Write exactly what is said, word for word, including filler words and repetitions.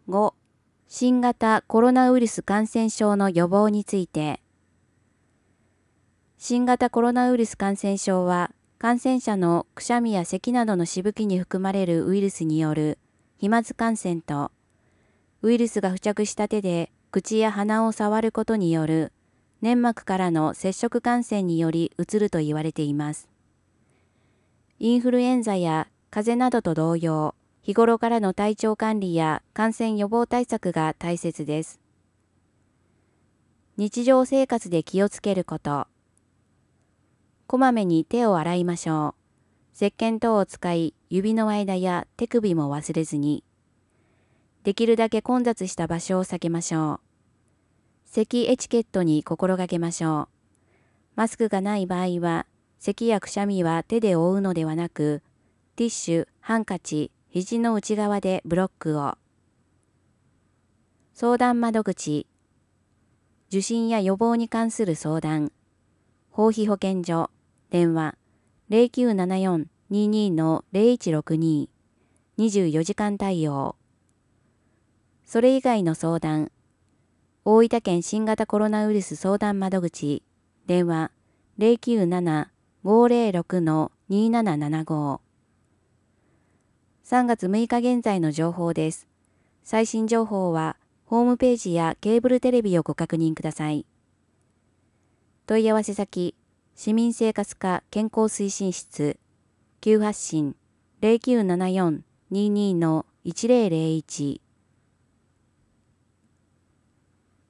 ご、新型コロナウイルス感染症の予防について。新型コロナウイルス感染症は、感染者のくしゃみや咳などのしぶきに含まれるウイルスによる飛沫感染と、ウイルスが付着した手で口や鼻を触ることによる粘膜からの接触感染によりうつると言われています。インフルエンザや風邪などと同様、日頃からの体調管理や感染予防対策が大切です。日常生活で気をつけること。こまめに手を洗いましょう。石鹸等を使い、指の間や手首も忘れずに。できるだけ混雑した場所を避けましょう。咳エチケットに心がけましょう。マスクがない場合は、咳やくしゃみは手で覆うのではなく、ティッシュ、ハンカチ、肘の内側でブロックを。相談窓口。受診や予防に関する相談。法費保健所。電話。ゼロきゅうななよん にーにー のゼロいちろくに。にじゅうよじかん対応。それ以外の相談。大分県新型コロナウイルス相談窓口。電話。ゼロきゅうなな ごゼロろく のにーななななご。さんがつむいか現在の情報です。最新情報は、ホームページやケーブルテレビをご確認ください。問い合わせ先、市民生活課健康推進室、急発進ゼロきゅうななよん にーにー のいちゼロゼロいち。